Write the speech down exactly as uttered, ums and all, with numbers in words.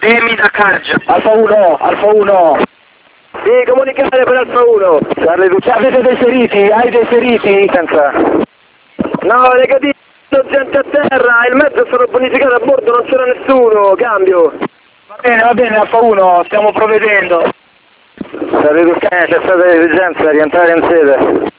Temi da Cargia. Alfa uno, Alfa uno. Sì, comunicare per Alfa uno. Charlie due, avete dei feriti? Hai dei feriti? Senza. No, negativo, gente a terra, il mezzo è stato bonificato a bordo, non c'era nessuno, cambio. Va bene, va bene, Alfa uno, stiamo provvedendo. Charlie due, c'è stata l'esigenza di rientrare in sede.